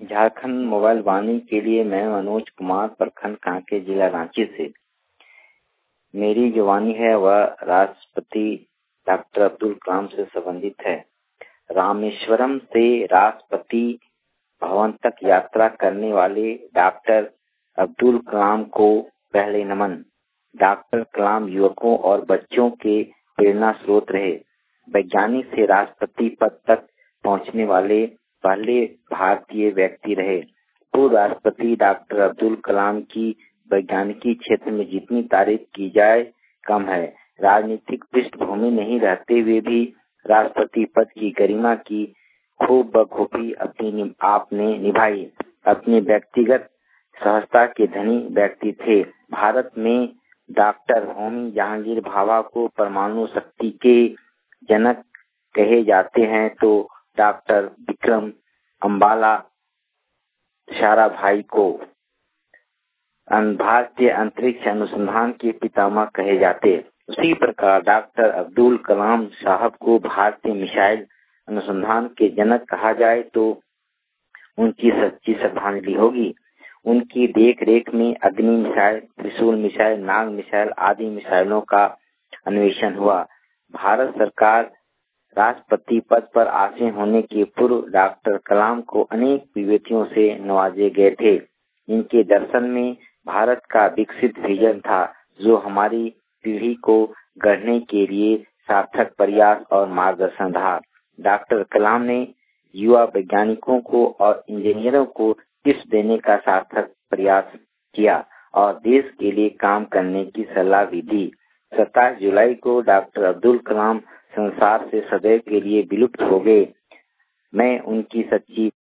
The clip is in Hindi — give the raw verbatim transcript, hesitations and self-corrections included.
झारखंड मोबाइल वाणी के लिए मैं मनोज कुमार, प्रखंड कांके, जिला रांची से। मेरी जो वाणी है वह राष्ट्रपति डॉक्टर अब्दुल कलाम से संबंधित है। रामेश्वरम से राष्ट्रपति भवन तक यात्रा करने वाले डॉक्टर अब्दुल कलाम को पहले नमन। डॉक्टर कलाम युवकों और बच्चों के प्रेरणा स्रोत रहे। वैज्ञानिक से राष्ट्रपति पद तक पहुंचने वाले पहले भारतीय व्यक्ति रहे। पूर्व राष्ट्रपति डॉक्टर अब्दुल कलाम की वैज्ञानिकी क्षेत्र में जितनी तारीफ की जाए कम है। राजनीतिक पृष्ठभूमि नहीं रहते हुए भी राष्ट्रपति पद की गरिमा की खूब बखूबी अपनी आपने निभाई। अपनी व्यक्तिगत सहजता के धनी व्यक्ति थे। भारत में डॉक्टर होमी जहांगीर भाभा को परमाणु शक्ति के जनक कहे जाते हैं तो डॉक्टर विक्रम अम्बाला साराभाई को भारतीय अंतरिक्ष अनुसंधान के पितामह कहे जाते। उसी प्रकार डॉक्टर अब्दुल कलाम साहब को भारतीय मिसाइल अनुसंधान के जनक कहा जाए तो उनकी सच्ची श्रद्धांजलि होगी। उनकी देख रेख में अग्नि मिसाइल, त्रिशूल मिसाइल, नाग मिसाइल आदि मिसाइलों का अन्वेषण हुआ। भारत सरकार राष्ट्रपति पद पर आसीन होने के पूर्व डॉक्टर कलाम को अनेक विभूतियों से नवाजे गए थे। इनके दर्शन में भारत का विकसित विजन था जो हमारी पीढ़ी को गढ़ने के लिए सार्थक प्रयास और मार्गदर्शन था। डॉक्टर कलाम ने युवा वैज्ञानिकों को और इंजीनियरों को टिप्स देने का सार्थक प्रयास किया और देश के लिए काम करने की सलाह भी दी। सत्ताईस जुलाई को डॉक्टर अब्दुल कलाम संसार से सदैव के लिए विलुप्त हो गए। मैं उनकी सच्ची